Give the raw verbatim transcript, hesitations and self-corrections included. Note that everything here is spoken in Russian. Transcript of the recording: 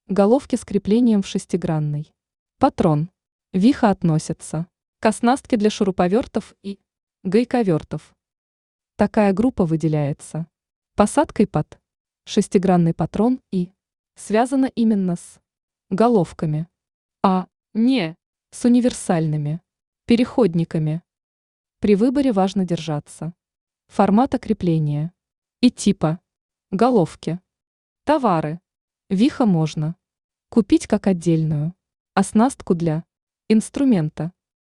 Головки с креплением в шестигранный. Патрон. Виха относится к оснастке для шуруповертов и гайковертов. Такая группа выделяется посадкой под шестигранный патрон и связана именно с головками, а не с универсальными переходниками. При выборе важно держаться формата крепления и типа головки. Товары. Виха можно купить как отдельную оснастку для инструмента